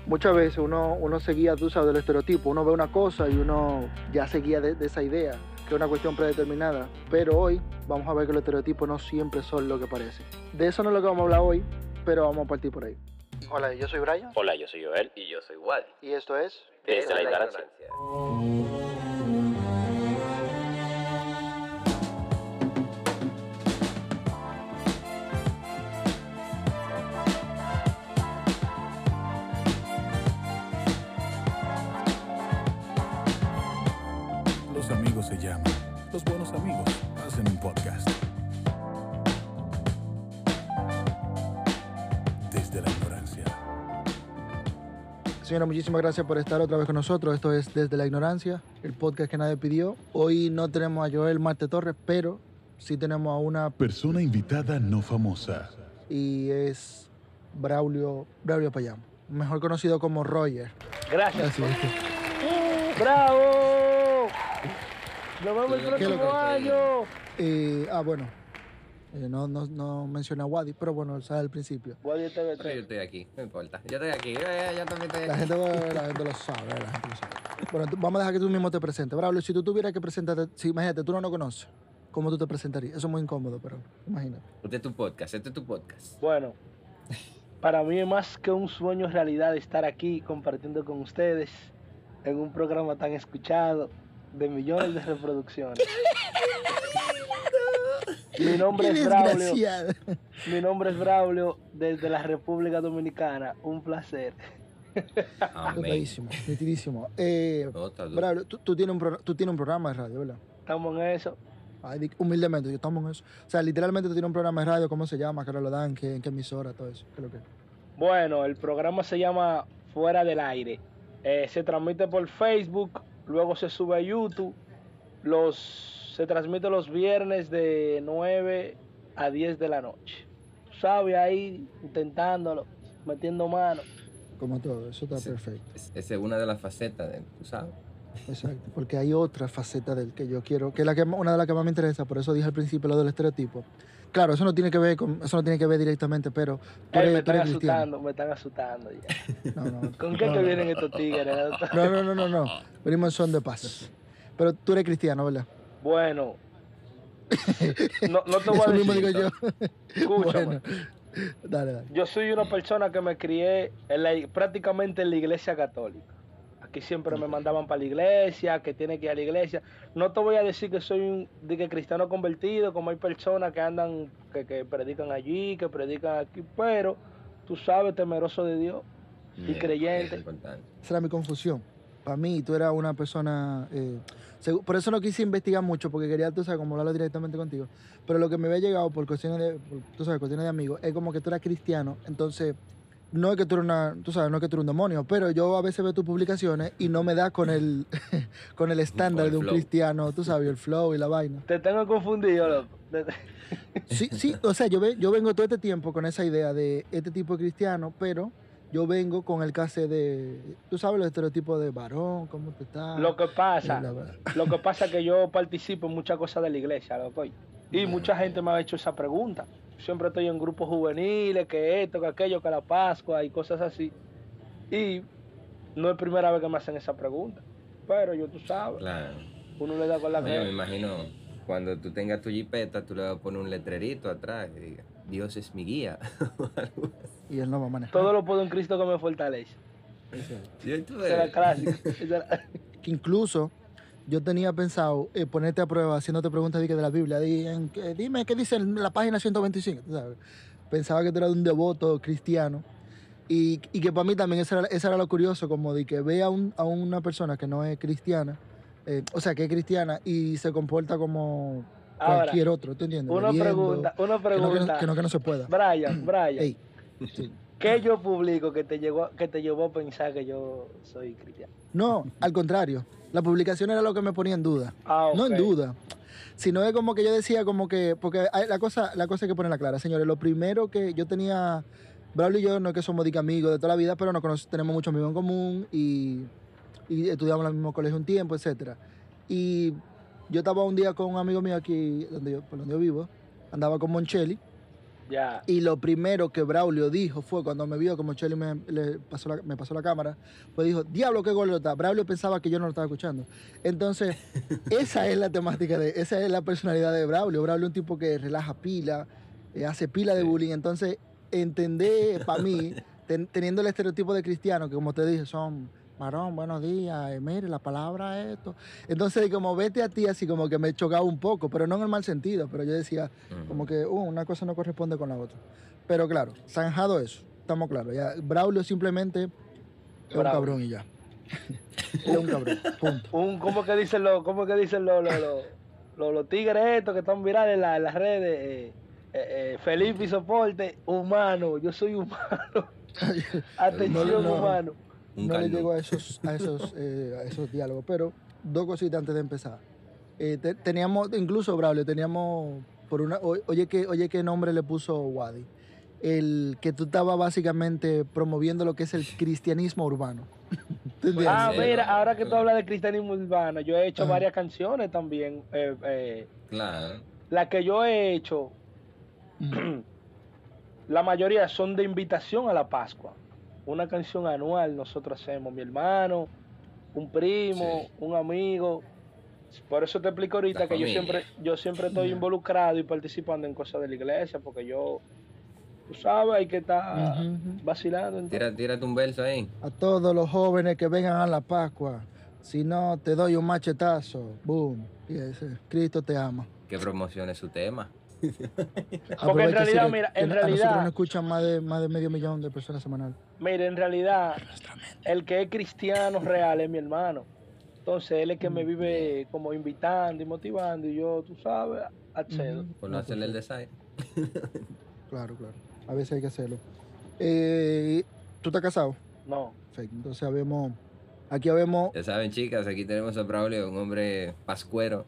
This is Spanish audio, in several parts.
muchas veces uno se guía, tú sabes, del estereotipo. Uno ve una cosa y uno ya se guía de esa idea, que es una cuestión predeterminada. Pero hoy vamos a ver que los estereotipos no siempre son lo que parecen. De eso no es lo que vamos a hablar hoy, pero vamos a partir por ahí. Hola, yo soy Brian. Hola, yo soy Joel. Y yo soy Wadi. Y esto es Desde la ignorancia. Los amigos se llaman. Los buenos amigos hacen un podcast. Desde la ignorancia. Señora, muchísimas gracias por estar otra vez con nosotros. Esto es Desde la Ignorancia, el podcast que nadie pidió. Hoy no tenemos a Joel Marte Torres, pero sí tenemos a una Persona invitada no famosa. y es Braulio Payamo, mejor conocido como Roger. Gracias. Así es. ¡Bravo! ¡Nos vemos el ¿Qué es lo próximo que- año! Bueno, no menciona a Wadi, pero bueno, él sabe al principio. Guardia Pero yo TVT. estoy aquí, no importa. Yo estoy aquí, yo también estoy La aquí. gente lo sabe, la gente lo sabe. Bueno, vamos a dejar que tú mismo te presentes. Braulio, si tú tuvieras que presentarte, imagínate, tú no nos conoces, ¿cómo tú te presentarías? Eso es muy incómodo, pero imagínate. Este es tu podcast. Bueno, para mí es más que un sueño realidad estar aquí compartiendo con ustedes en un programa tan escuchado de millones de reproducciones. Mi nombre ¡Qué es Braulio. desgraciado! Mi nombre es Braulio desde la República Dominicana. Un placer. Amén. Totadísimo, nitidísimo. No, está duro. Braulio, tú tienes un programa de radio, ¿verdad? Estamos en eso. Ay, humildemente, yo estamos en eso. O sea, literalmente tú tienes un programa de radio, ¿cómo se llama? ¿Qué hora lo dan? ¿En qué emisora? Todo eso. ¿Qué es lo que? Bueno, el programa se llama Fuera del Aire. Se transmite por Facebook, luego se sube a YouTube. Se transmite los viernes de 9 a 10 de la noche. ¿Sabes? Ahí intentándolo, metiendo mano. Como todo, eso está Sí. perfecto. Esa es una de las facetas de él, tú sabes. Exacto. Porque hay otra faceta del que yo quiero, que es una de las que más me interesa, por eso dije al principio lo del estereotipo. Claro, eso no tiene que ver directamente, pero tú Me eres están cristiano. asustando ya. No, no. ¿Con qué que vienen estos tigres? No. Venimos en son de paz. Pero tú eres cristiano, ¿verdad? Bueno, no te voy a Eso mismo decir. digo yo. Escúchame. Bueno, dale. Yo soy una persona que me crié prácticamente en la iglesia católica. Aquí siempre me mandaban para la iglesia, que tiene que ir a la iglesia. No te voy a decir que soy un cristiano convertido, como hay personas que andan, que predican allí, que predican aquí, pero tú sabes, temeroso de Dios y Eso creyente. es importante. Esa era mi confusión. Para mí, tú eras una persona... por eso no quise investigar mucho, porque quería, tú sabes, como hablarlo directamente contigo. Pero lo que me había llegado por cuestiones de amigos, es como que tú eras cristiano. Entonces, no es que tú eres no es que tú eres un demonio, pero yo a veces veo tus publicaciones y no me da con el, con el estándar Con el de un flow. cristiano, tú sabes, el flow y la vaina. Te tengo confundido, loco. Sí, o sea, yo vengo todo este tiempo con esa idea de este tipo de cristiano, pero yo vengo con el case de, tú sabes, los estereotipos de varón, cómo te está. Lo que pasa, bla. es que yo participo en muchas cosas de la iglesia, loco. Y mucha gente me ha hecho esa pregunta. Siempre estoy en grupos juveniles, que esto, que aquello, que la Pascua y cosas así. Y no es primera vez que me hacen esa pregunta. Pero tú sabes, Claro. uno le da con la No, yo me cabeza. imagino, cuando tú tengas tu jipeta, tú le vas a poner un letrerito atrás que diga, Dios es mi guía. o algo así. Y él no va a manejar. Todo lo puedo en Cristo que me fortalece. Y tú Esa era ves, clásica. Esa era- Que incluso yo tenía pensado ponerte a prueba haciéndote preguntas de la Biblia. Dime qué dice en la página 125. ¿Tú sabes? Pensaba que tú eras un devoto cristiano. Y que para mí también eso era lo curioso, como de que vea a una persona que no es cristiana, o sea, que es cristiana y se comporta como Ahora, cualquier otro, ¿tú entiendes? Una Bebiendo, pregunta. Que no se pueda. Brian, Ey, sí. ¿qué yo publico que te llevó a pensar que yo soy cristiano? No, al contrario. La publicación era lo que me ponía en duda. Ah, No en ok. duda, sino es como que yo decía como que, porque la cosa hay que ponerla clara, señores. Lo primero que yo tenía, Braulio y yo no es que somos amigos de toda la vida, pero tenemos muchos amigos en común y estudiamos en el mismo colegio un tiempo, etcétera. Y yo estaba un día con un amigo mío aquí, por donde yo vivo, andaba con Moncheli Ya. Y lo primero que Braulio dijo fue cuando me vio, como Chely me pasó la cámara, pues dijo, diablo, qué gordo está. Braulio pensaba que yo no lo estaba escuchando. Entonces, esa es la temática, esa es la personalidad de Braulio. Braulio es un tipo que relaja pila, hace pila de Sí. bullying. Entonces, entender para mí, teniendo el estereotipo de cristiano, que como te dije, son varón, buenos días, mire, la palabra es esto. Entonces, como vete a ti, así como que me chocaba un poco, pero no en el mal sentido, pero yo decía, como que una cosa no corresponde con la otra. Pero claro, zanjado eso, estamos claros. Ya, Braulio simplemente es un Bravo. cabrón y ya. Él es un cabrón, punto. ¿Cómo que dicen los tigres estos que están virales en las redes? Felipe y soporte, humano, yo soy humano. Atención, No. humano. Un No le caldo. llego a esos diálogos, pero dos cositas antes de empezar. Teníamos, incluso Braulio, teníamos, oye qué nombre le puso Wadi. El que tú estabas básicamente promoviendo lo que es el cristianismo urbano. ¿Te entiendes? Ah, Sí, mira, no. ahora que tú hablas de cristianismo urbano, yo he hecho Ajá. varias canciones también. Claro. La que yo he hecho, Ujú. la mayoría son de invitación a la Pascua. Una canción anual nosotros hacemos, mi hermano, un primo, Sí. un amigo. Por eso te explico ahorita La que familia. yo siempre estoy Ya. involucrado y participando en cosas de la iglesia, porque tú sabes, hay que estar Ujú, ujú. vacilando. Entonces. Tírate un verso ahí. A todos los jóvenes que vengan a la Pascua, si no te doy un machetazo, boom. Y ese, Cristo te ama. Que promocione su tema. Porque en Aprovecha, realidad, Siri, mira, que en a nosotros nos realidad, escuchan más de medio millón de personas semanal. mira, en realidad, el que es cristiano real es mi hermano. Entonces, él es que me vive como invitando y motivando, y yo, tú sabes, accedo. Ujú. Por no hacerle el design. Claro. A veces hay que hacerlo. ¿Tú estás casado? No. Perfecto. Entonces aquí habemos Ya saben, chicas, aquí tenemos a Braulio, un hombre pascuero.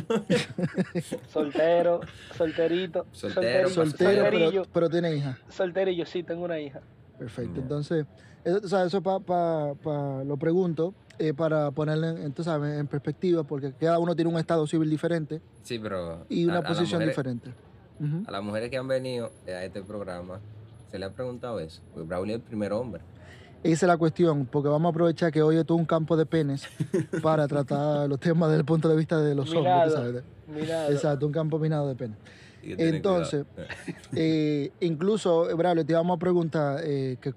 Soltero, solterito, Soltero, soltero, solterillo, pero tiene hija. solterillo, sí, tengo una hija. Perfecto. Ya. Entonces, eso lo pregunto para ponerle tú sabes, en perspectiva, porque cada uno tiene un estado civil diferente Sí, pero y una a las posición mujeres- diferente. Ujú. A las mujeres que han venido a este programa, se le ha preguntado eso. Porque Braulio es el primer hombre. Esa es la cuestión, porque vamos a aprovechar que hoy es todo un campo de penes para tratar los temas desde el punto de vista de los hombres, tú Minado, sabes. minado. Exacto, un campo minado de penes. Hay que tener Entonces, cuidado. incluso, Braulio, te íbamos a preguntar que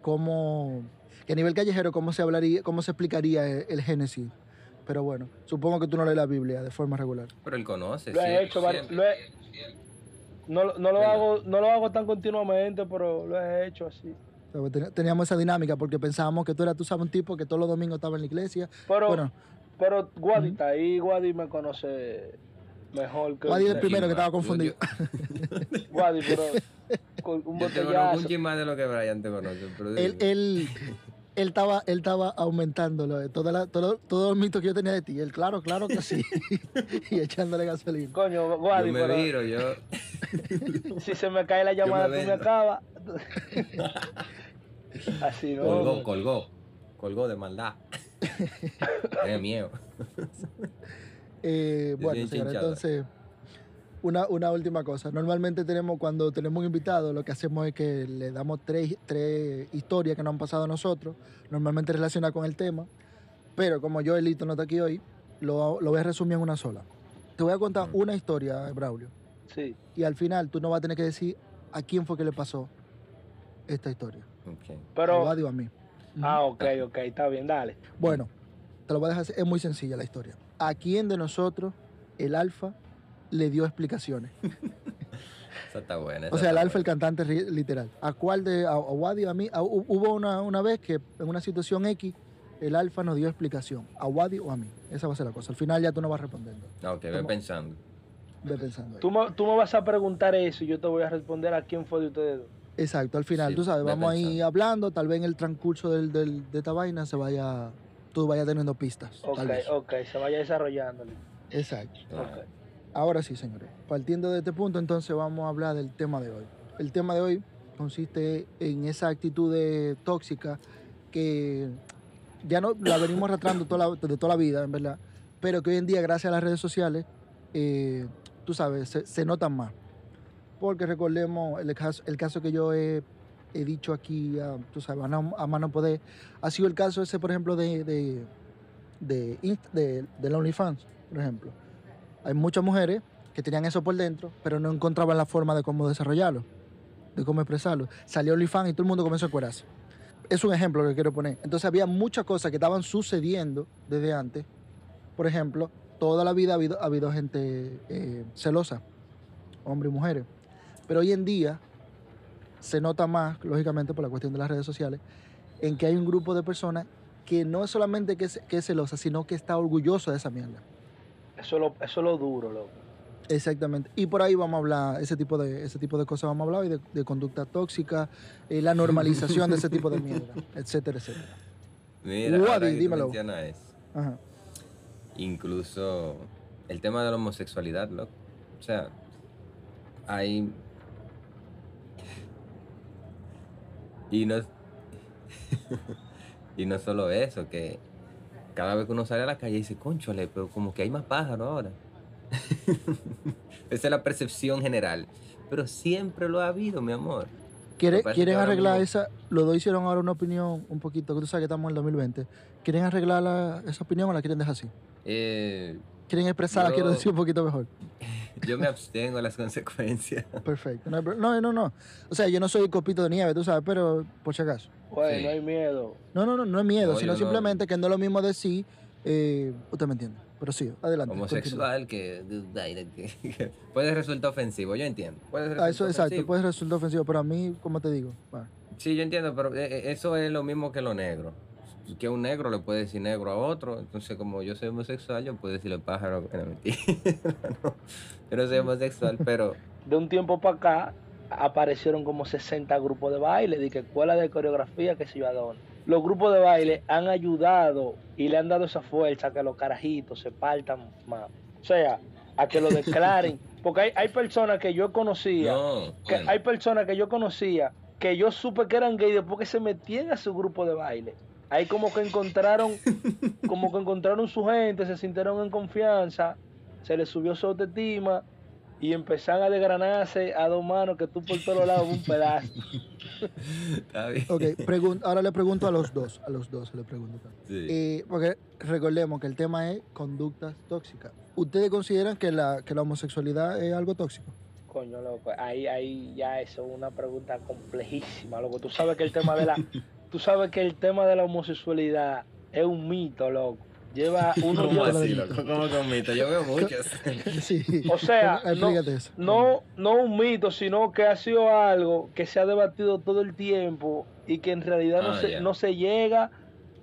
a nivel callejero, cómo se explicaría el Génesis. Pero bueno, supongo que tú no lees la Biblia de forma regular. Pero él conoce. Lo he siempre, hecho, siempre. no Venga. lo hago tan continuamente, pero lo he hecho así. O sea, teníamos esa dinámica porque pensábamos que tú sabes, un tipo que todos los domingos estaba en la iglesia. Pero, Bueno, pero Guadi Ujú. está ahí, Guadi me conoce mejor que Guadi es el usted. primero que estaba Yo- confundido. Guadi, pero con un Yo te conozco botellazo. un chin más de lo que Brian te conoce. Pero él estaba aumentando todos los mitos que yo tenía de ti. Él, claro que sí. Y echándole gasolina. Coño, yo Guadi, me pero viro, yo... si se me cae la llamada, tú me vendo. acabas. Así, ¿no? Colgó de maldad. Tiene miedo. Bueno, bien señora, chinchada. entonces, una última cosa. Normalmente cuando tenemos un invitado, lo que hacemos es que le damos tres historias que nos han pasado a nosotros, normalmente relacionadas con el tema, pero como yo, Elito, no está aquí hoy, lo voy a resumir en una sola. Te voy a contar una historia, Braulio, Sí. y al final tú no vas a tener que decir a quién fue que le pasó esta historia. Ok. A Pero, Wadi o a mí. Ujú. ok, está bien, dale. Bueno, te lo voy a dejar, es muy sencilla la historia. ¿A quién de nosotros el Alfa le dio explicaciones? Esa está buena. O sea, el Alfa, el cantante literal. ¿A cuál a Wadi o a mí? Hubo una vez que en una situación X, el Alfa nos dio explicación. ¿A Wadi o a mí? Esa va a ser la cosa. Al final ya tú no vas respondiendo. Ok, ve Toma. pensando. Ve pensando ahí. Tú me vas a preguntar eso y yo te voy a responder a quién fue de ustedes dos. Exacto, al final, Sí, tú sabes, ve vamos ahí pensando. hablando, tal vez en el transcurso de esta vaina tú vayas teniendo pistas. Ok, tal vez. se vaya desarrollando. Exacto. Claro. Ok. Ahora sí, señores. Partiendo de este punto, entonces vamos a hablar del tema de hoy. El tema de hoy consiste en esa actitud tóxica que ya no la venimos arrastrando de toda la vida, en verdad, pero que hoy en día, gracias a las redes sociales, tú sabes, se notan más. porque recordemos el caso que yo he dicho aquí, tú sabes, a mano poder, ha sido el caso ese, por ejemplo, del OnlyFans, por ejemplo. Hay muchas mujeres que tenían eso por dentro, pero no encontraban la forma de cómo desarrollarlo, de cómo expresarlo. Salió OnlyFans y todo el mundo comenzó a cuerarse. Es un ejemplo que quiero poner. Entonces había muchas cosas que estaban sucediendo desde antes. Por ejemplo, toda la vida ha habido gente celosa, hombres y mujeres. Pero hoy en día se nota más, lógicamente por la cuestión de las redes sociales, en que hay un grupo de personas que no es solamente que es celosa, sino que está orgulloso de esa mierda. Eso es lo duro, loco. Exactamente. Y por ahí vamos a hablar, ese tipo de cosas vamos a hablar, y de conducta tóxica, la normalización de ese tipo de mierda, etcétera, etcétera. Mira, Wadi, ahora que tú dímelo. mencionas eso, Ajá. incluso el tema de la homosexualidad, loco. O sea, hay... Y no, y no solo eso, que cada vez que uno sale a la calle dice, cónchale, pero como que hay más pájaros ahora. Esa es la percepción general. Pero siempre lo ha habido, mi amor. Lo que pasa es que ¿Quieren ahora arreglar mismo- esa? Los dos hicieron ahora una opinión un poquito, que tú sabes que estamos en el 2020. ¿Quieren arreglar esa opinión o la quieren dejar así? ¿Quieren expresarla? Yo- Quiero decir un poquito mejor. Yo me abstengo de las consecuencias. Perfecto. No. O sea, yo no soy copito de nieve, tú sabes, pero por si acaso. Güey, Sí. no hay miedo. No es miedo, No, sino yo no. simplemente que no es lo mismo decir, usted me entiende. Pero sí, adelante. Homosexual que puede resultar ofensivo, yo entiendo. Puede continúa. resultar Eso, exacto, ofensivo. puede resultar ofensivo, pero a mí, como te digo, va. Sí, yo entiendo, pero eso es lo mismo que lo negro. Que un negro le puede decir negro a otro, entonces como yo soy homosexual, yo puedo decirle pájaro. No, mentira. No, yo no soy homosexual, pero De un tiempo para acá aparecieron como 60 grupos de baile, de que escuela de coreografía, que se yo a dónde. Los grupos de baile han ayudado y le han dado esa fuerza a que los carajitos se partan más. O sea, a que lo declaren. Porque hay personas que yo conocía, no. que Bueno, hay personas que yo conocía que yo supe que eran gay después que se metían a su grupo de baile. Ahí como que encontraron su gente, se sintieron en confianza, se les subió su autoestima y empezaron a desgranarse a dos manos que tú por todos lados un pedazo. está bien. Ok, ahora le pregunto a los dos le pregunto. Sí. Porque recordemos que el tema es conductas tóxicas. ¿Ustedes consideran que la homosexualidad es algo tóxico? Coño, loco, ahí ya eso es una pregunta complejísima, loco. Tú sabes que el tema de la homosexualidad es un mito, loco. Lleva uno ¿Cómo lleva- así, loco? ¿Cómo con mito? Yo veo muchos. Sí. O sea, Explícate eso. no un mito, sino que ha sido algo que se ha debatido todo el tiempo y que en realidad Ya. no se llega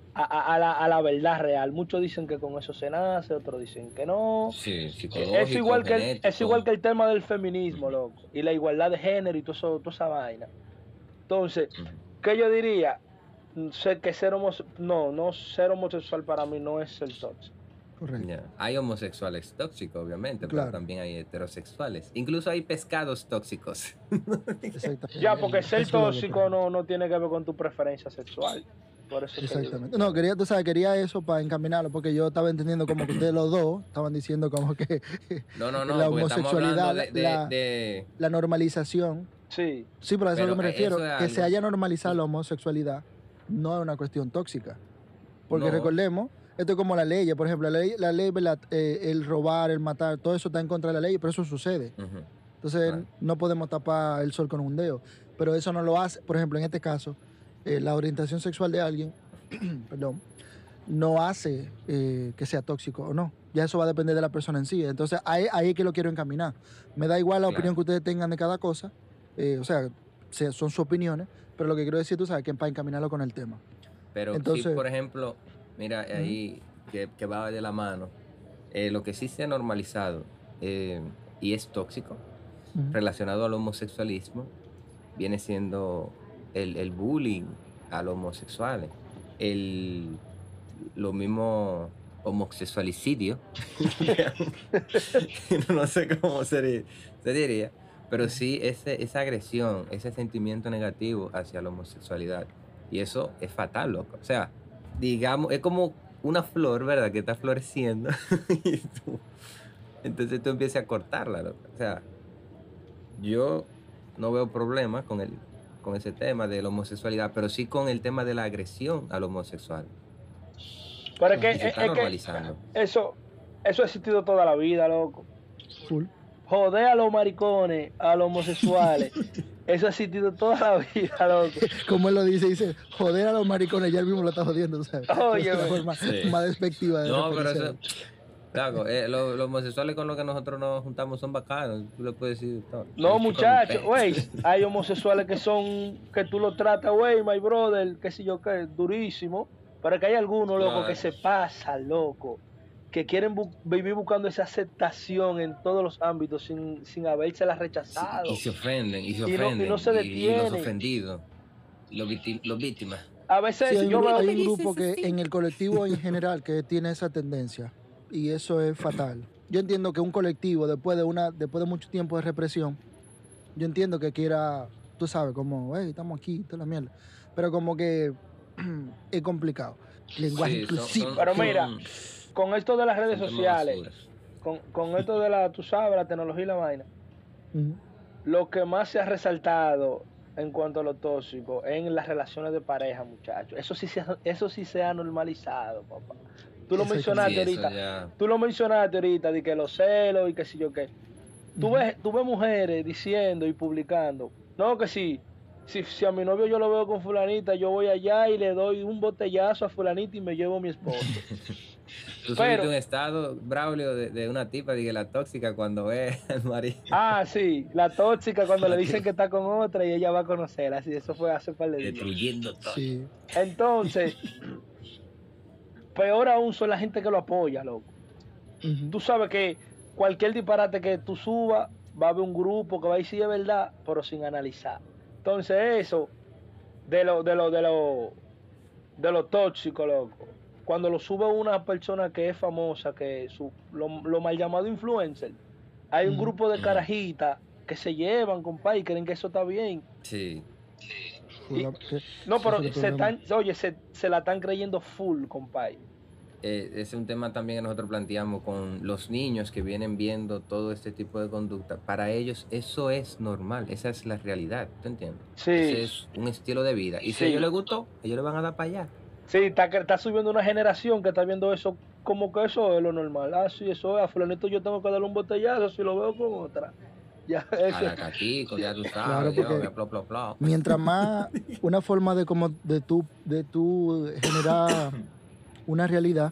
a la verdad real. Muchos dicen que con eso se nace, otros dicen que no. Sí, Es psicológico, igual genético. que el tema del feminismo, loco, y la igualdad de género y toda esa vaina. Entonces, Ujú. ¿qué yo diría? Sé que ser homosexual para mí no es ser tóxico. Correcto. Ya. Hay homosexuales tóxicos, obviamente, Claro. pero también hay heterosexuales. Incluso hay pescados tóxicos. Exactamente. Ya, porque ser Eso es lo tóxico que- no tiene que ver con tu preferencia sexual. Por eso es que Exactamente. No, quería eso para encaminarlo, porque yo estaba entendiendo como que ustedes los dos estaban diciendo como que No, La porque estamos homosexualidad, hablando de- la normalización. sí. Sí, pero a eso es Pero lo que me refiero. eso es Que se algo- haya normalizado la homosexualidad no es una cuestión tóxica. Porque No. recordemos, esto es como la ley, por ejemplo, la ley, ¿verdad? El robar, el matar, todo eso está en contra de la ley, pero eso sucede. Ujú. Entonces Claro. no podemos tapar el sol con un dedo. Pero eso no lo hace, por ejemplo, en este caso, la orientación sexual de alguien, perdón, no hace que sea tóxico o no. Ya eso va a depender de la persona en sí. Entonces ahí es que lo quiero encaminar. Me da igual la Claro. opinión que ustedes tengan de cada cosa. O sea, son sus opiniones, pero lo que quiero decir, tú sabes, que es para encaminarlo con el tema. Pero Entonces- sí, por ejemplo, mira ahí que va de la mano. Lo que sí se ha normalizado y es tóxico Ujú. relacionado al homosexualismo viene siendo el bullying a los homosexuales. Lo mismo homosexualicidio. No sé cómo se diría. Pero sí, esa agresión, ese sentimiento negativo hacia la homosexualidad. Y eso es fatal, loco. O sea, digamos, es como una flor, ¿verdad? Que está floreciendo. Entonces tú empiezas a cortarla, loco. O sea, yo no veo problema con ese tema de la homosexualidad, pero sí con el tema de la agresión al homosexual. Pero es que, Y se está es que normalizando. eso ha existido toda la vida, loco. Full. Joder a los maricones, a los homosexuales. Eso ha existido toda la vida, loco. Como él lo dice, joder a los maricones, ya él mismo lo está jodiendo, ¿sabes? Oye, Es la güey. forma Sí. más despectiva de No, pero referirse eso, claro, los homosexuales con los que nosotros nos juntamos son bacanos. Tú le puedes decir todo. No, muchachos, güey, hay homosexuales que tú lo tratas, güey, my brother, qué sé yo qué, durísimo. Pero que hay algunos, loco, Claro. que se pasan, loco, que quieren vivir buscando esa aceptación en todos los ámbitos sin habérsela Sí, rechazado. y se ofenden, y se Y no- y ofenden. no se y los detienen. ofendidos, los víctimas. A veces Sí, hay yo un, veo... hay un grupo que en el colectivo en general que tiene esa tendencia y eso es fatal. Yo entiendo que un colectivo después de mucho tiempo de represión, yo entiendo que quiera, tú sabes, como, hey, estamos aquí, toda la mierda, pero como que es complicado. Lenguaje Sí, inclusivo. Pero mira, con esto de las redes son temas sociales, basuras. con esto de la, tú sabes, la tecnología y la vaina, Ujú. lo que más se ha resaltado en cuanto a lo tóxico en las relaciones de pareja, muchachos. Eso sí se ha normalizado, papá. Tú lo Eso es mencionaste Sí, eso ahorita. ya. Tú lo mencionaste ahorita, de que los celos y que si yo qué. Tú ves mujeres diciendo y publicando, no, que si a mi novio yo lo veo con fulanita, yo voy allá y le doy un botellazo a fulanita y me llevo a mi esposo. Tú Pero- subiste un estado, Braulio, de una tipa, dije, la tóxica, cuando ve al marido. Ah, sí, la tóxica cuando le dicen que está con otra y ella va a conocerla. Así, eso fue hace un par de días. Destruyendo todo. Sí. Entonces, peor aún son la gente que lo apoya, loco. Ujú. Tú sabes que cualquier disparate que tú subas, va a haber un grupo que va a decir es verdad, pero sin analizar. Entonces eso, de lo tóxico, loco. Cuando lo sube una persona que es famosa, que lo mal llamado influencer, hay un Ujú. grupo de carajitas que se llevan, compadre, y creen que eso está bien. Sí. Full, Y- que- No, pero ese es el problema. se la están creyendo full, compadre. Es un tema también que nosotros planteamos con los niños que vienen viendo todo este tipo de conducta. Para ellos eso es normal, esa es la realidad, ¿tú entiendes? Sí. Ese es un estilo de vida. Y si Sí. a ellos les gustó, ellos le van a dar para allá. Sí, está subiendo una generación que está viendo eso como que eso es lo normal. Ah, sí, eso es. A fulanito yo tengo que darle un botellazo si lo veo con otra. Ya, A eso. la catico, ya tú Claro, sabes, ya, porque- plop, plop, plop. Mientras más una forma de como de tú generar una realidad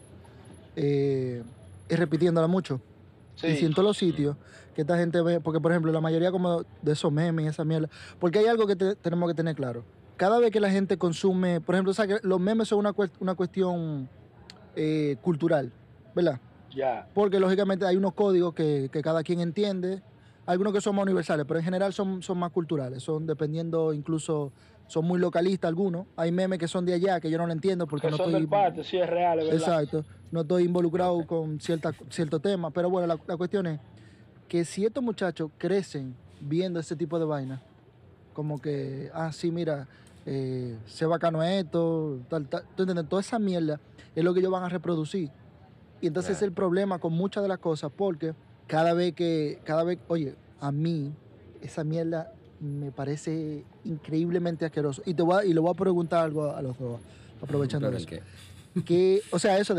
es repitiéndola mucho. Sí. Y si en todos los sitios que esta gente ve, porque por ejemplo la mayoría como de esos memes y esa mierda, porque hay algo que tenemos que tener claro. Cada vez que la gente consume, por ejemplo, o sea, que los memes son una cuestión cultural, ¿verdad? Ya. Porque lógicamente hay unos códigos que cada quien entiende, algunos que son más universales, pero en general son más culturales, son dependiendo incluso, son muy localistas algunos. Hay memes que son de allá que yo no lo entiendo porque Que no son estoy... del patio, sí es real, es verdad. Exacto, no estoy involucrado con cierto tema, pero bueno, la cuestión es que si estos muchachos crecen viendo ese tipo de vaina, como que, sí, mira, se bacano esto, tal, ¿tú entiendes? Toda esa mierda es lo que ellos van a reproducir. Y entonces es Claro. el problema con muchas de las cosas, porque cada vez, oye, a mí esa mierda me parece increíblemente asqueroso. Y le voy a preguntar algo a los dos, aprovechando Pero eso. es que- Que, o sea, eso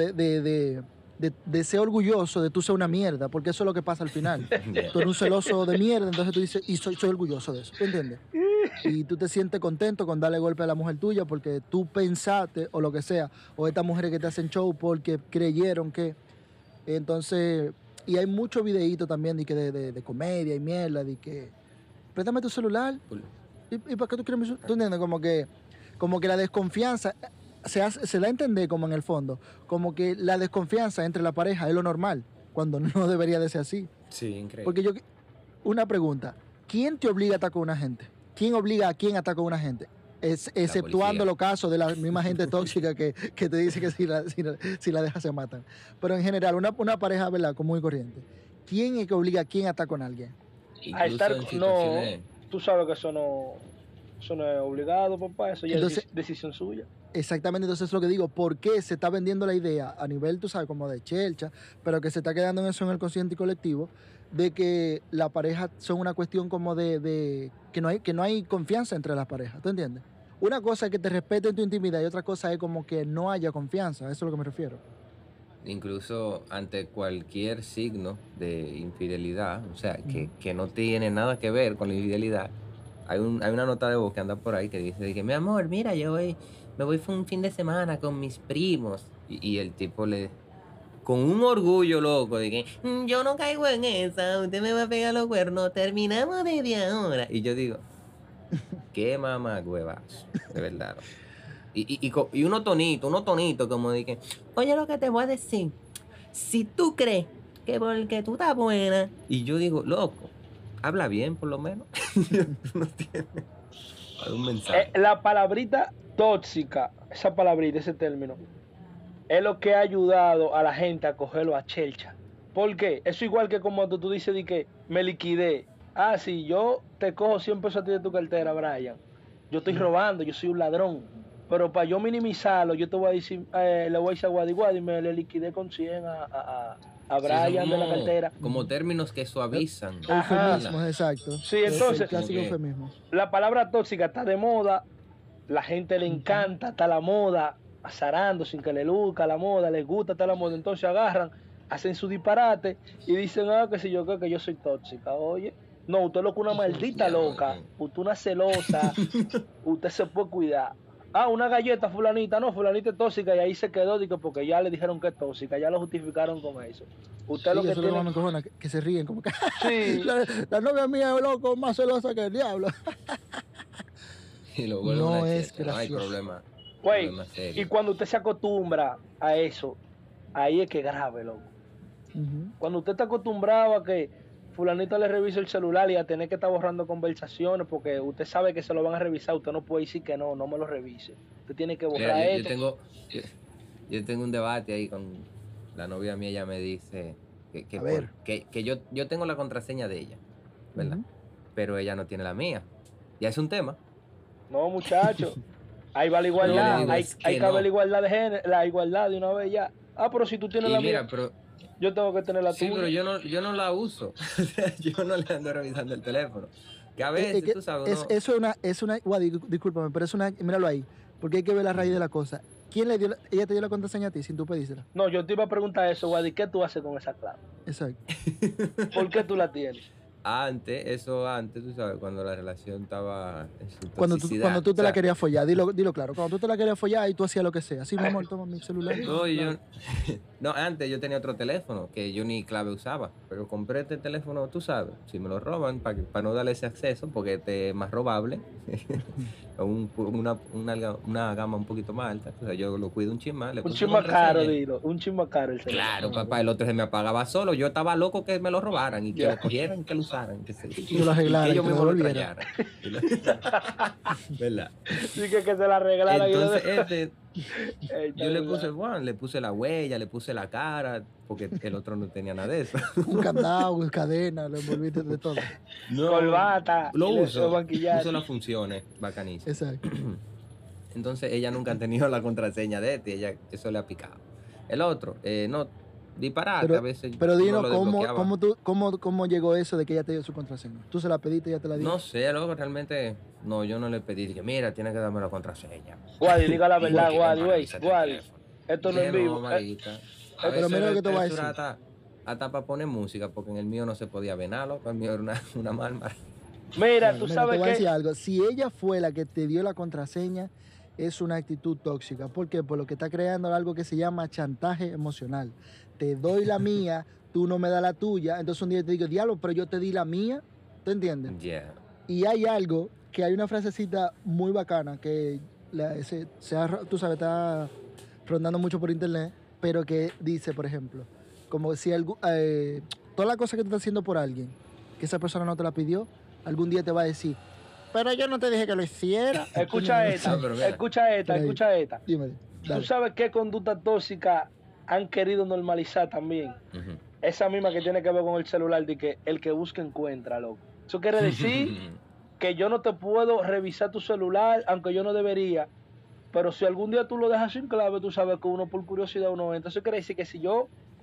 de ser orgulloso de tú ser una mierda, porque eso es lo que pasa al final. Tú eres un celoso de mierda, entonces tú dices, y soy orgulloso de eso, ¿tú entiendes? Y tú te sientes contento con darle golpe a la mujer tuya porque tú pensaste, o lo que sea, o estas mujeres que te hacen show porque creyeron que. Entonces, y hay muchos videitos también de comedia y mierda, de que, préstame tu celular, ¿y para qué tú quieres mi celular? ¿Tú entiendes? Como que la desconfianza se da a entender como en el fondo, como que la desconfianza entre la pareja es lo normal, cuando no debería de ser así. Sí, increíble. Porque una pregunta, ¿quién te obliga a estar con una gente? ¿Quién obliga a quién a estar con una gente? Exceptuando policía. los casos de la misma gente tóxica que te dice que si la dejas se matan. Pero en general, una pareja, ¿verdad? Común y corriente. ¿Quién es que obliga a quién a estar con alguien? A estar, en no, situaciones- tú sabes que eso no es obligado, papá, eso ya Entonces- es decisión suya. Exactamente, entonces es lo que digo, ¿por qué se está vendiendo la idea a nivel, tú sabes, como de chelcha, pero que se está quedando en eso en el consciente y colectivo, de que la pareja son una cuestión como de que no hay confianza entre las parejas, ¿tú entiendes? Una cosa es que te respeten tu intimidad y otra cosa es como que no haya confianza, a eso es a lo que me refiero. Incluso ante cualquier signo de infidelidad, o sea, Ujú. que no tiene nada que ver con la infidelidad, hay una nota de voz que anda por ahí que dice de que, mi amor, mira, me voy un fin de semana con mis primos. Y el tipo con un orgullo loco, de que yo no caigo en esa, usted me va a pegar los cuernos, terminamos desde ahora. Y yo digo, qué mamá huevas, de verdad. Y unos tonitos como de que, oye, lo que te voy a decir, si tú crees que porque tú estás buena, y yo digo, loco, habla bien por lo menos. Tú no tienes un mensaje. La palabrita tóxica, esa palabrita, ese término, es lo que ha ayudado a la gente a cogerlo a chelcha. ¿Por qué? Eso igual que como tú dices de que me liquidé. Ah, sí, yo te cojo 100 pesos a ti de tu cartera, Brian. Yo estoy robando, yo soy un ladrón. Pero para yo minimizarlo, yo te voy a decir, le voy a decir a Guadi Guadi, me le liquidé con 100 a Sí, son Brian de la cartera. como términos que suavizan. Ajá. Eufemismos, exacto. Sí, Es entonces, el clásico como que- eufemismo. la palabra tóxica está de moda, la gente le encanta, está la moda, azarando sin que le luzca la moda, les gusta, está la moda, entonces agarran, hacen su disparate y dicen, que si yo creo que yo soy tóxica, oye. No, usted es lo que una maldita Ya, loca, man. usted una celosa, usted se puede cuidar. Ah, una galleta fulanita, no, fulanita es tóxica y ahí se quedó, digo, porque ya le dijeron que es tóxica, ya lo justificaron con eso. Usted Sí, lo que eso es lo que más tiene... me encojona, que se ríen como que Sí, la novia mía es loco, más celosa que el diablo. Y lo vuelven No a es chelcha, no hay gracioso. problema. güey, Problema y serio. cuando usted se acostumbra a eso, ahí es que es grave, loco. Ujú. Cuando usted está acostumbrado a que fulanito le revise el celular y a tener que estar borrando conversaciones porque usted sabe que se lo van a revisar, usted no puede decir que no me lo revise. Usted tiene que borrar Mira, esto. yo tengo un debate ahí con la novia mía, ella me dice A ver. que yo tengo la contraseña de ella, ¿verdad? Ujú. Pero ella no tiene la mía. Ya es un tema. No, muchacho. Ahí va la Yo igualdad. le digo, hay es hay que que haber no. la igualdad de género, la igualdad de una vez ya. Ah, pero si tú tienes Y la mira, mía, pero yo tengo que tener la sí, tuya. pero yo no la uso. O sea, yo no le ando revisando el teléfono. Que a veces, que tú sabes, uno- eso es una, Guadi, discúlpame, pero es una, míralo ahí, porque hay que ver la raíz de la cosa. ¿Quién le dio, ella te dio la contraseña a ti sin tú pedírsela? No, yo te iba a preguntar eso, Wadi, ¿qué tú haces con esa clave? Exacto. ¿Por qué tú la tienes? antes, tú sabes, cuando la relación estaba en su Cuando toxicidad. tú te O la sea, querías follar, dilo claro. Cuando tú te la querías follar y tú hacías lo que sea. Sí, mi amor, toma mi celular. No, Claro. no, antes yo tenía otro teléfono que yo ni clave usaba, pero compré este teléfono, tú sabes, si me lo roban, para no darle ese acceso, porque este es más robable, una gama un poquito más alta, o sea, yo lo cuido un chin más, le Un puse chisma caro, contraseña. dilo. Un chisma caro el celular. Claro, papá, el otro se me apagaba solo, yo estaba loco que me lo robaran y que Ya. lo cogieran, que lo usaran, que Y lo arreglaran, y que ellos que lo mismos lo devolvieran. trajeran. ¿Verdad? Sí que se la regalaron. Entonces, Ey, yo le está puse, verdad. bueno, le puse la huella, le puse la cara, porque el otro no tenía nada de eso. Un candado, cadena, lo envolviste de todo. No, Corbata. lo y le- uso, maquillaje. uso las funciones, bacanísimas. Exacto. Entonces ella nunca ha tenido la contraseña de este, ella eso le ha picado. El otro, no, disparate a veces. Pero uno dinos, lo desbloqueaba. ¿cómo llegó eso de que ella te dio su contraseña? ¿Tú se la pediste y ya te la dio? No sé, luego realmente, no, yo no le pedí, dije, mira, tienes que darme la contraseña. Guadi, diga la Igual verdad, que Guadi, para güey. revisar el Guadi. teléfono. Esto no es Que vivo. marica. A pero veces mira lo que te voy a eso era decir. hasta para poner música, porque en el mío no se podía ver nada, loco, el mío era una Mármara. Mira, Bueno, tú mira, sabes te voy a decir que... algo. Si ella fue la que te dio la contraseña, es una actitud tóxica. ¿Por qué? Por lo que está creando algo que se llama chantaje emocional. Te doy la mía, tú no me das la tuya. Entonces un día te digo, diablo, pero yo te di la mía. ¿Te entiendes? Yeah. Y hay algo, que hay una frasecita muy bacana que tú sabes, está rondando mucho por internet, pero que dice, por ejemplo, como si toda la cosa que tú estás haciendo por alguien, que esa persona no te la pidió, algún día te va a decir, pero yo no te dije que lo hiciera. Escucha esta, No, pero mira. escucha esta, Por ahí. escucha esta. Dime, Tú dale. sabes qué conducta tóxica han querido normalizar también. Ujú. Esa misma que tiene que ver con el celular, de que el que busca encuentra, loco. Eso quiere decir que yo no te puedo revisar tu celular, aunque yo no debería. Pero si algún día tú lo dejas sin clave, tú sabes que uno por curiosidad uno entra. Eso quiere decir que si yo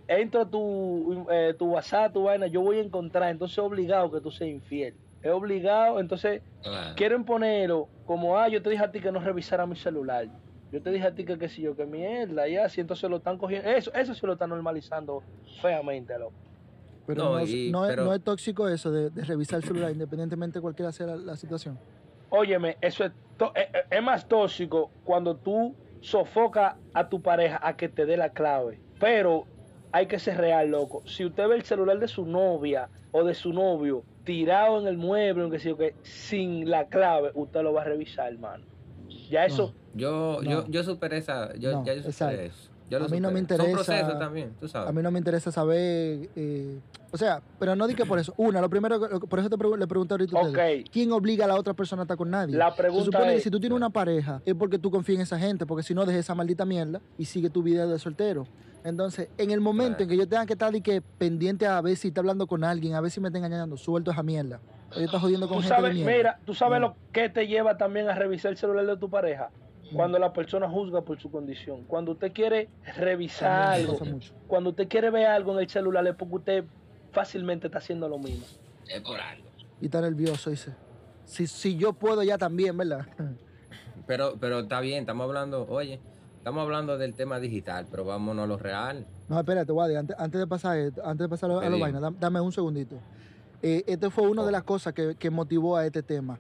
entro a tu WhatsApp, tu vaina, yo voy a encontrar, entonces es obligado que tú seas infiel. Es obligado, entonces Claro. quieren ponerlo como, yo te dije a ti que no revisara mi celular. Yo te dije a ti que si yo, que mierda, y así, entonces lo están cogiendo. Eso sí lo están normalizando feamente, loco. Pero No, no es tóxico eso de revisar el celular, independientemente de cualquiera sea la situación. Óyeme, eso es más tóxico cuando tú sofocas a tu pareja a que te dé la clave. Pero hay que ser real, loco. Si usted ve el celular de su novia o de su novio tirado en el mueble, que sé que sin la clave, usted lo va a revisar, hermano. Ya eso, Yo superé esa. Yo superé exacto. eso. Yo lo A mí no me superé. Son interesa. procesos también, tú sabes. A mí no me interesa saber. O sea, pero no di que por eso. Lo primero, por eso le pregunto ahorita a ustedes. Ok. ¿Quién obliga a la otra persona a estar con nadie? La pregunta Se supone que es- si tú tienes una pareja, es porque tú confías en esa gente, porque si no, dejes esa maldita mierda y sigue tu vida de soltero. Entonces, en el momento en que yo tenga que estar pendiente a ver si está hablando con alguien, a ver si me está engañando, suelto esa mierda. O yo estoy jodiendo con tú gente de sabes, mierda. mira, tú sabes No. lo que te lleva también a revisar el celular de tu pareja. Cuando la persona juzga por su condición. Cuando usted quiere revisar También algo, pasa mucho. cuando usted quiere ver algo en el celular, es porque usted fácilmente está haciendo lo mismo. Es por algo. Y está nervioso, dice. Si yo puedo ya también, ¿verdad? Pero está bien, estamos hablando del tema digital, pero vámonos a lo real. No, espérate, Wadi, antes de pasar a los Dime. vainas, dame un segundito. Este fue una de las cosas que motivó a este tema.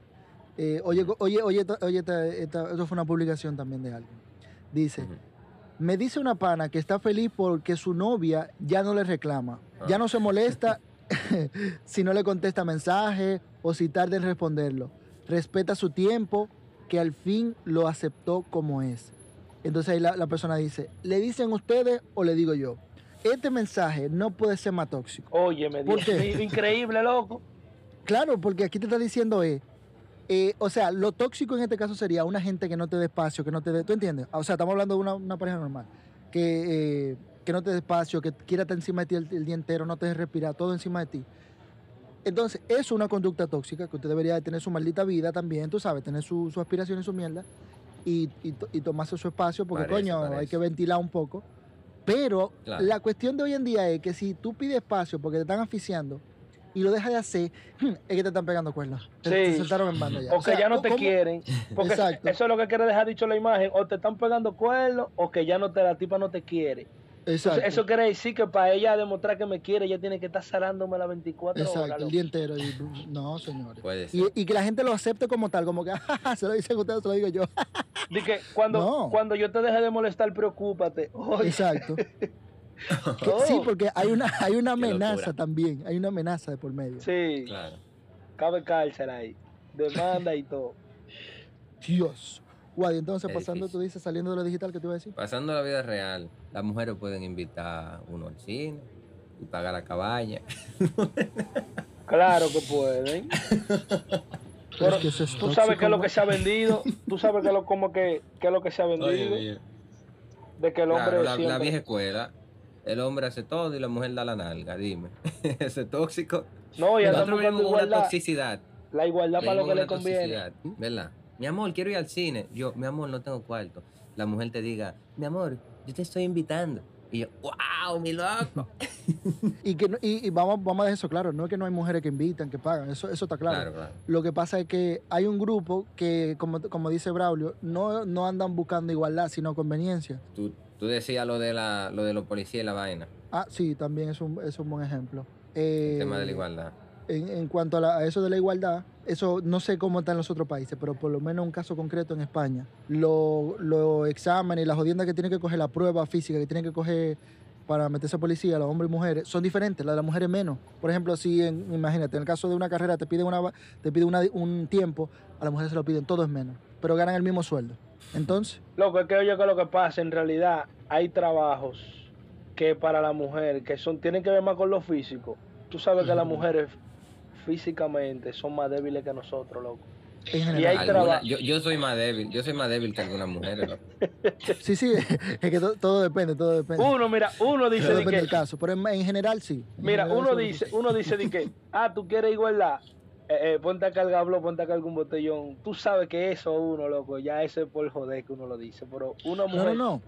Esto fue una publicación también de alguien. Dice, Ujú. me dice una pana que está feliz porque su novia ya no le reclama, ya Ah. no se molesta si no le contesta mensaje o si tarda en responderlo. Respeta su tiempo, que al fin lo aceptó como es. Entonces ahí la persona dice, ¿le dicen ustedes o le digo yo? Este mensaje no puede ser más tóxico. Óyeme, ¿Por Dios qué? mío, increíble, loco. Claro, porque aquí te está diciendo o sea, lo tóxico en este caso sería una gente que no te dé espacio, que no te dé, ¿tú entiendes? O sea, estamos hablando de una pareja normal, que no te dé espacio, que quiera estar encima de ti el día entero, no te deje respirar, todo encima de ti. Entonces, eso es una conducta tóxica, que usted debería de tener su maldita vida también, tú sabes, tener su aspiración y su mierda, y tomarse su espacio, porque hay Parece. que ventilar un poco. Pero Claro. la cuestión de hoy en día es que si tú pides espacio porque te están asfixiando y lo dejas de hacer, es que te están pegando cuernos. Te Sí. soltaron en banda ya. O que ya no te ¿cómo? quieren. Porque Exacto. eso es lo que quiere dejar dicho la imagen. O te están pegando cuernos o que ya no la tipa no te quiere. Exacto. Entonces, eso quiere decir que para ella demostrar que me quiere, ella tiene que estar zalándome las 24 horas. Exacto, loco. el día entero. No, señores. Puede ser. Y que la gente lo acepte como tal, como que se lo dicen ustedes, se lo digo yo. Di que No. cuando yo te deje de molestar, preocúpate. Oye, Exacto. Oh. Sí, porque hay una Qué amenaza locura. también, hay una amenaza de por medio. sí, Claro. cabe cárcel ahí. Demanda y todo. Dios. Guay, entonces Es pasando, difícil. tú dices, saliendo de lo digital, ¿qué te iba a decir? Pasando a la vida real, las mujeres pueden invitar a uno al cine y pagar la cabaña. Claro que pueden. Pero es que eso es tú sabes qué es lo tóxico, que se ha vendido. Tú sabes qué es lo que se ha vendido. De que el hombre Claro, la siempre- vieja escuela. El hombre hace todo y la mujer da la nalga, dime. Ese es tóxico. No, ya están Nosotros buscando vivimos una igualdad. toxicidad. La igualdad para lo Vivimos que le una conviene. toxicidad, ¿verdad? Mi amor, quiero ir al cine. Yo, mi amor, no tengo cuarto. La mujer te diga, mi amor, yo te estoy invitando. Y yo, wow, mi loco. Y que y vamos a dejar eso claro, no es que no hay mujeres que invitan, que pagan, eso está claro. Claro, claro. Lo que pasa es que hay un grupo que, como dice Braulio, no andan buscando igualdad, sino conveniencia. Tú decías lo de los policías y la vaina. Ah, sí, también es un buen ejemplo. El tema de la igualdad. En cuanto a eso de la igualdad, eso no sé cómo está en los otros países, pero por lo menos un caso concreto en España, los exámenes y las jodiendas que tienen que coger, la prueba física que tienen que coger para meterse a policía, los hombres y mujeres, son diferentes, la de las mujeres menos. Por ejemplo, si imagínate, en el caso de una carrera te piden un tiempo, a las mujeres se lo piden, todo es menos, pero ganan el mismo sueldo. Entonces, Loco, es que oye que lo que pasa, en realidad hay trabajos que para la mujer, que tienen que ver más con lo físico. Tú sabes que las mujeres físicamente son más débiles que nosotros, loco. en Y general. hay trabajo. Yo soy más débil que algunas mujeres, loco. Sí, es que todo depende. Uno dice Todo de depende que, del caso, pero en general sí. En mira, general, uno dice de que, tú quieres igualdad, ponte a cargar blog, ponte a cargar un botellón. Tú sabes que eso uno, loco, ya eso es por joder que uno lo dice, pero una mujer... No.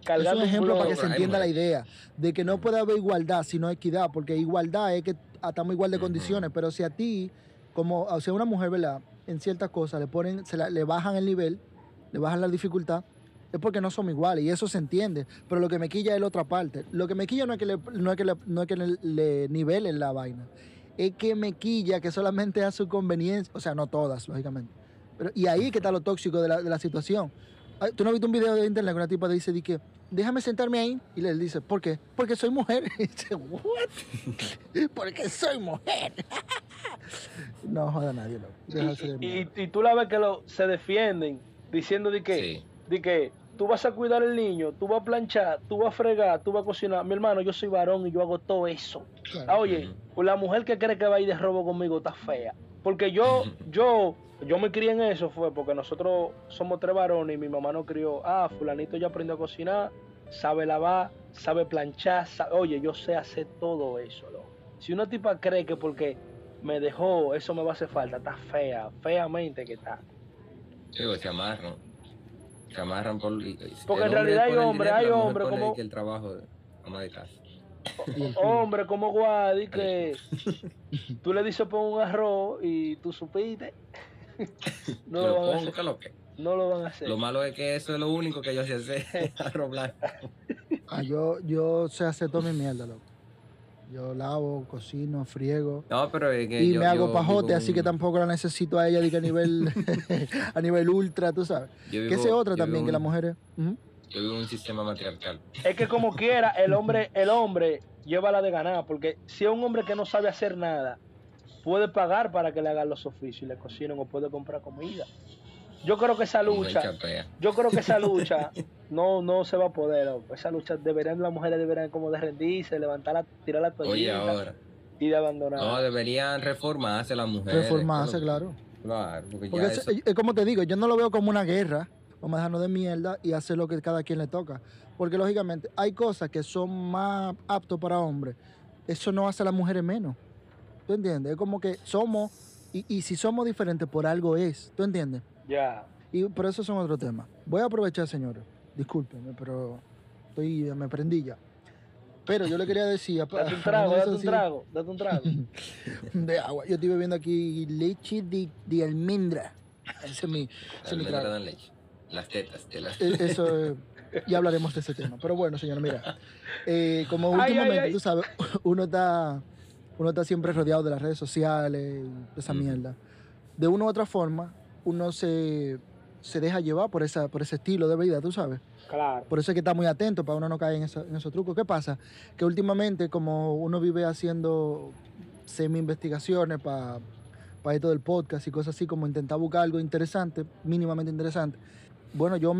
Es cargando un un ejemplo para blog. que se entienda la idea de que no puede haber igualdad sino equidad, porque igualdad es que estamos igual de condiciones, pero si a ti, como o sea, una mujer, ¿verdad? En ciertas cosas le ponen, le bajan el nivel, le bajan la dificultad, es porque no somos iguales y eso se entiende, pero lo que me quilla es la otra parte. Lo que me quilla no es que le nivelen la vaina, es que me quilla que solamente a su conveniencia, o sea, no todas, lógicamente. Pero, y ahí es que está lo tóxico de la situación. Ay, ¿tú no has visto un video de internet que una tipa dice di que déjame sentarme ahí? Y le dice, ¿por qué? Porque soy mujer. Y dice, ¿what? Porque soy mujer. No joda a nadie, loco. Déjase de mierda. Y tú la ves que se defienden diciendo Sí. de que tú vas a cuidar al niño, tú vas a planchar, tú vas a fregar, tú vas a cocinar. Mi hermano, yo soy varón y yo hago todo eso. Claro. Ah, oye, pues la mujer que cree que va a ir de robo conmigo está fea. Porque yo me crié en eso, fue porque nosotros somos 3 varones y mi mamá nos crió. Fulanito ya aprendió a cocinar, sabe lavar, sabe planchar. Oye, yo sé hacer todo eso, loco. Si una tipa cree que porque me dejó, eso me va a hacer falta, está fea, feamente que está. Digo, se amarran. Se amarran por... Porque el en realidad hay hombre pone el dinero, la mujer hombres pone como... que el trabajo de ama de casa. Hombre como Guadi que tú le dices pon un arroz y tú supiste. No Yo lo lo van a pongo, hacer. ¿qué es lo que? No lo van a hacer. Lo malo es que eso es lo único que yo sé hacer, arroz blanco. Yo sé hacer toda mi mierda, loco. Yo lavo, cocino, friego. No, pero es que Y yo, me hago yo pajote, vivo así que tampoco la necesito a ella de que a nivel, a nivel ultra, tú sabes. yo Que vivo- esa es otra yo también, vivo que las un- mujeres... Ujú. Yo vivo en un sistema matriarcal. Es que como quiera, el hombre lleva la de ganar, porque si es un hombre que no sabe hacer nada, puede pagar para que le hagan los oficios y le cocinen o puede comprar comida. Yo creo que esa La mujer lucha, chapea. no se va a poder, loco. Esa lucha las mujeres deberían como de rendirse, levantar tirar la Oye, toallita ahora. y de abandonar. No, deberían reformarse las mujeres. Reformarse, claro. Claro, porque Porque ya eso... es como te digo, yo no lo veo como una guerra. Vamos a dejarnos de mierda y hacer lo que cada quien le toca. Porque lógicamente hay cosas que son más aptos para hombres. Eso no hace a las mujeres menos. ¿Tú entiendes? Es como que somos, y si somos diferentes por algo es. ¿Tú entiendes? Ya. Y por eso son otro tema. Voy a aprovechar, señores. Discúlpenme, pero me prendí ya. Pero yo le quería decir... Date un trago, hablando date de un eso, trago, date un trago. de agua. Yo estoy bebiendo aquí leche de almendra. Ese es mi, ese Las es mi almendras trago. dan leche. Las tetas de las... Eso, ya hablaremos de ese tema. Pero bueno, señor, mira. Como Ay, últimamente, ay. tú sabes, uno está siempre rodeado de las redes sociales y esa Ujú. mierda. De una u otra forma, uno se deja llevar por ese estilo de vida, tú sabes. Claro. Por eso hay que estar muy atento para uno no caer en esos trucos. ¿Qué pasa? Que últimamente, como uno vive haciendo semi-investigaciones para esto del podcast y cosas así, como intentar buscar algo interesante, mínimamente interesante, bueno, yo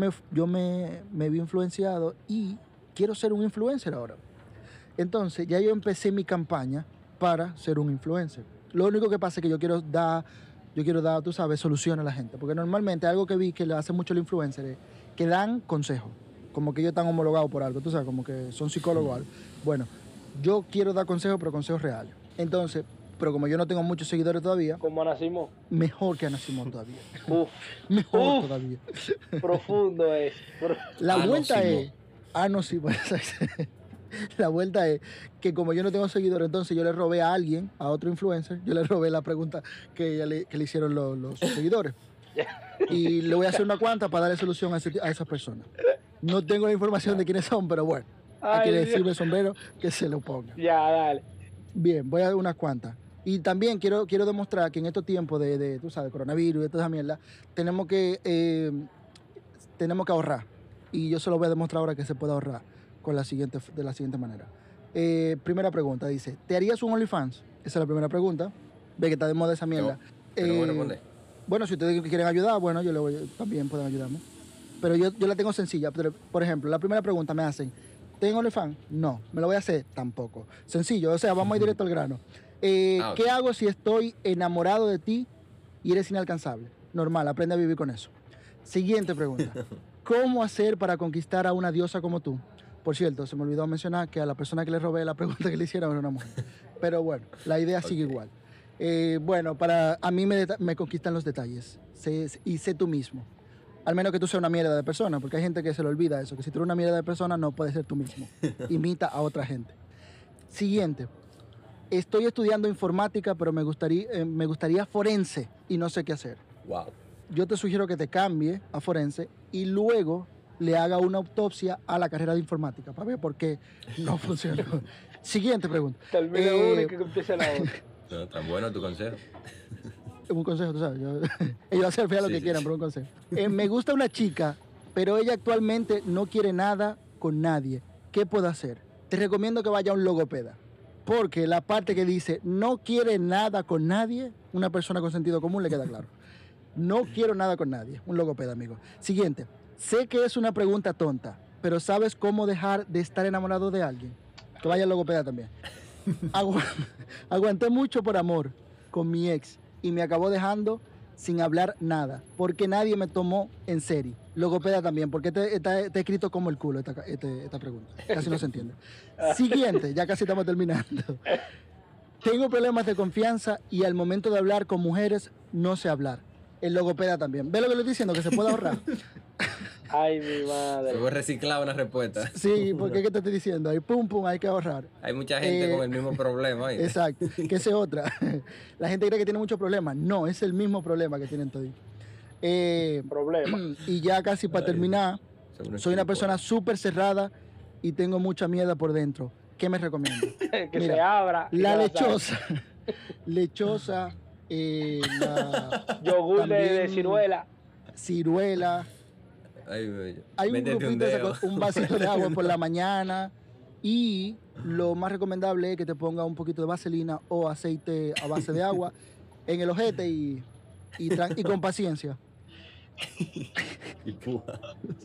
me vi influenciado y quiero ser un influencer ahora. Entonces, ya yo empecé mi campaña para ser un influencer. Lo único que pasa es que yo quiero dar, tú sabes, soluciones a la gente. Porque normalmente algo que vi que le hace mucho el influencer es que dan consejos. Como que ellos están homologados por algo, tú sabes, como que son psicólogos o algo. Bueno, yo quiero dar consejos, pero consejos reales. Entonces, pero como yo no tengo muchos seguidores todavía, Como nacimos. mejor que Ana Simón todavía. Uf, Mejor Uf. todavía. profundo es. La Ano vuelta Simón. es... Ah, no, sí, pues, la vuelta es que como yo no tengo seguidores, entonces yo le robé a alguien, a otro influencer, yo le robé la pregunta que le hicieron los seguidores. Y le voy a hacer una cuanta para darle solución a esa persona. No tengo la información de quiénes son, pero bueno, a Ay, quien le Dios. sirve el sombrero, que se lo ponga. Ya, dale. Bien, voy a dar unas cuantas. Y también quiero demostrar que en estos tiempos tú sabes, coronavirus y de toda esa mierda, tenemos que ahorrar. Y yo se lo voy a demostrar ahora que se puede ahorrar de la siguiente manera. Primera pregunta, dice, ¿te harías un OnlyFans? Esa es la primera pregunta. Ve que está de moda esa mierda. Pero bueno, responde. Bueno, si ustedes quieren ayudar, bueno, también pueden ayudarme. Pero yo la tengo sencilla. Por ejemplo, la primera pregunta me hacen, ¿tengo OnlyFans? No. ¿Me lo voy a hacer? Tampoco. Sencillo, o sea, vamos a ir directo al grano. Ok. ¿Qué hago si estoy enamorado de ti y eres inalcanzable? Normal, aprende a vivir con eso. Siguiente pregunta. ¿Cómo hacer para conquistar a una diosa como tú? Por cierto, se me olvidó mencionar que a la persona que le robé la pregunta que le hicieron era una mujer. Pero bueno, la idea sigue igual. Bueno, a mí me conquistan los detalles. Y sé tú mismo. Al menos que tú seas una mierda de persona, porque hay gente que se le olvida eso, que si tú eres una mierda de persona no puedes ser tú mismo. Imita a otra gente. Siguiente. Estoy estudiando informática, pero me gustaría forense y no sé qué hacer. Wow. Yo te sugiero que te cambie a forense y luego le haga una autopsia a la carrera de informática para ver por qué no funcionó. Siguiente pregunta. Termina una y que empiece la otra. No, tan bueno tu consejo. Un consejo, tú sabes. Ellos hacen lo Sí, que sí, quieran, sí. pero un consejo. Me gusta una chica, pero ella actualmente no quiere nada con nadie. ¿Qué puedo hacer? Te recomiendo que vaya a un logopeda. Porque la parte que dice no quiere nada con nadie, una persona con sentido común le queda claro. No quiero nada con nadie. Un logopeda, amigo. Siguiente. Sé que es una pregunta tonta, pero ¿sabes cómo dejar de estar enamorado de alguien? Que vaya al logopeda también. Aguanté mucho por amor con mi ex y me acabó dejando sin hablar nada, porque nadie me tomó en serio. Logopeda también, porque está escrito como el culo esta pregunta. Casi no se entiende. Siguiente, ya casi estamos terminando. Tengo problemas de confianza y al momento de hablar con mujeres no sé hablar. El logopeda también. ¿Ves lo que le estoy diciendo? Que se puede ahorrar. Ay, mi madre. Luego reciclar una respuesta. Sí, porque ¿qué te estoy diciendo? Ahí pum, pum, hay que ahorrar. Hay mucha gente con el mismo problema. ¿Oíste? Exacto, que esa es otra. La gente cree que tiene muchos problemas. No, es el mismo problema que tienen todos. Problema. Y ya casi para terminar, Son unos soy una chicos. persona súper cerrada y tengo mucha mierda por dentro. ¿Qué me recomiendo? Que Mira, se abra. y La que lechosa. Lechosa. Yogur de también ciruela. ciruela. Ay, bello. Hay un Métete grupito, de dedo. un vasito de agua por la mañana. Y lo más recomendable es que te ponga un poquito de vaselina o aceite a base de agua en el ojete y con paciencia. Y puja.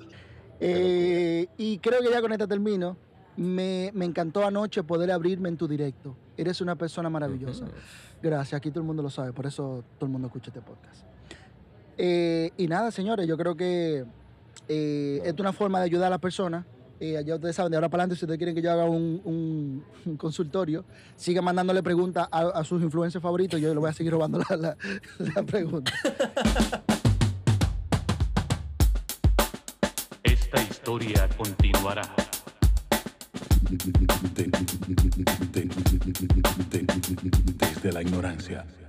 Y creo que ya con esta termino. Me encantó anoche poder abrirme en tu directo. Eres una persona maravillosa. Gracias, aquí todo el mundo lo sabe, por eso todo el mundo escucha este podcast. Y nada, señores, yo creo que es una forma de ayudar a la persona. Ya ustedes saben, de ahora para adelante, si ustedes quieren que yo haga un consultorio, sigan mandándole preguntas a sus influencers favoritos. Yo le voy a seguir robando la pregunta. Esta historia continuará. Desde la ignorancia.